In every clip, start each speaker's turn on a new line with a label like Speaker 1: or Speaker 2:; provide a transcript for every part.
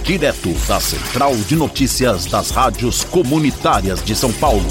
Speaker 1: direto da Central de Notícias das Rádios Comunitárias de São Paulo.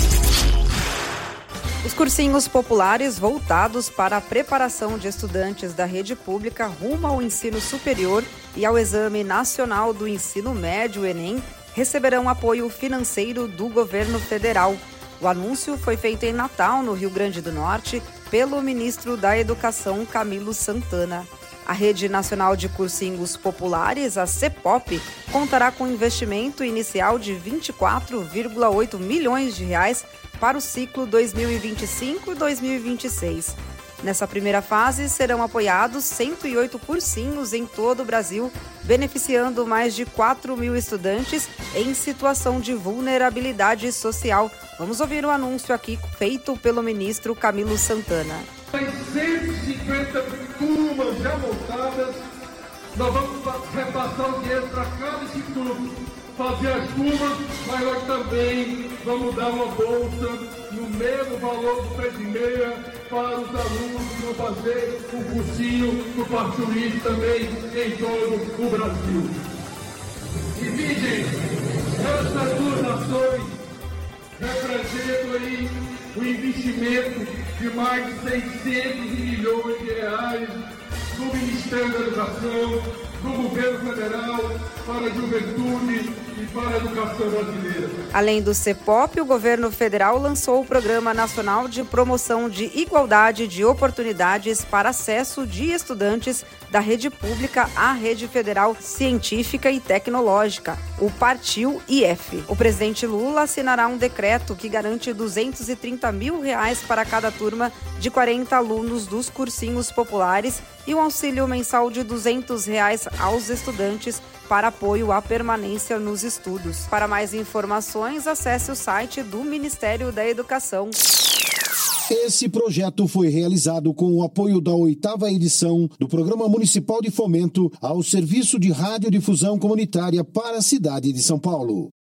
Speaker 2: Os cursinhos populares voltados para a preparação de estudantes da rede pública rumo ao ensino superior e ao Exame Nacional do Ensino Médio, Enem, receberão apoio financeiro do governo federal. O anúncio foi feito em Natal, no Rio Grande do Norte, pelo ministro da Educação, Camilo Santana. A Rede Nacional de Cursinhos Populares, a CEPOP, contará com investimento inicial de R$ 24,8 milhões para o ciclo 2025 e 2026. Nessa primeira fase, serão apoiados 108 cursinhos em todo o Brasil, beneficiando mais de 4 mil estudantes em situação de vulnerabilidade social. Vamos ouvir o anúncio aqui feito pelo ministro Camilo Santana.
Speaker 3: 150 turmas já montadas, nós vamos repassar o dinheiro para cada instituto, fazer as turmas, mas nós também vamos dar uma bolsa no mesmo valor do 3,5 para os alunos que vão fazer o cursinho do Partuíche também em todo o Brasil. E vigem, essas duas ações representam aí o investimento de mais de 600 milhões de reais do Ministério da Educação, do Governo Federal, para a juventude e para a educação brasileira.
Speaker 2: Além do CEPOP, o governo federal lançou o Programa Nacional de Promoção de Igualdade de Oportunidades para Acesso de Estudantes da Rede Pública à Rede Federal Científica e Tecnológica, o PARTIL-IF. O presidente Lula assinará um decreto que garante R$ 230 mil para cada turma de 40 alunos dos cursinhos populares e um auxílio mensal de R$ 200 aos estudantes para apoio à permanência nos estudos. Para mais informações, acesse o site do Ministério da Educação.
Speaker 4: Esse projeto foi realizado com o apoio da 8ª edição do Programa Municipal de Fomento ao Serviço de Radiodifusão Comunitária para a cidade de São Paulo.